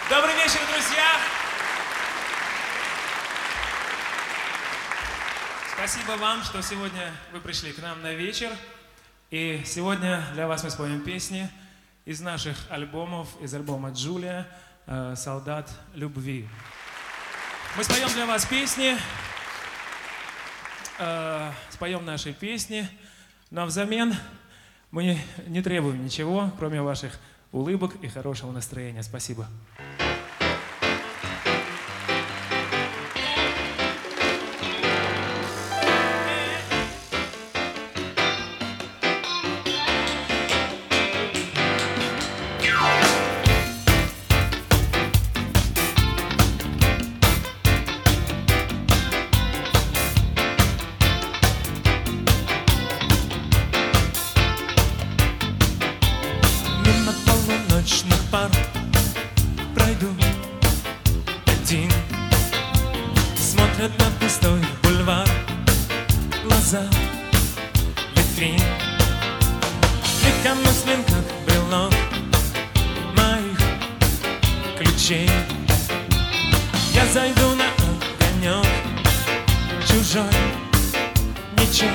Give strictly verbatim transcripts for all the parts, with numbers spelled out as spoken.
Добрый вечер, друзья! Спасибо вам, что сегодня вы пришли к нам на вечер. И сегодня для вас мы споем песни из наших альбомов, из альбома «Джулия» «Солдат любви». Мы споем для вас песни, э, споем наши песни, но взамен мы не, не требуем ничего, кроме ваших улыбок и хорошего настроения. Спасибо. Ночных пар пройду один, смотрят на пустой бульвар глаза витрин. Легкомыслен, как брелок моих ключей. Я зайду на огонек чужой, ничей.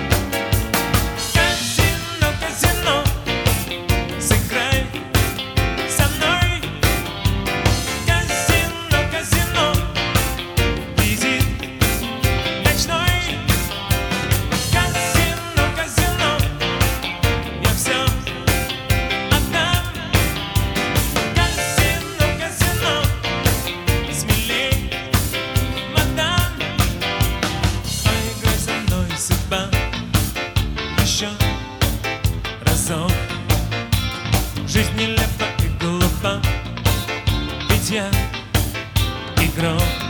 Казино, казино, сыграй со мной. Казино, казино, визит ночной. Казино, казино, я все отдам. Казино, казино, смелей, мадам. Поиграй со мной, судьба, еще разок. Жизнь нелепа и глупа, ведь я игрок.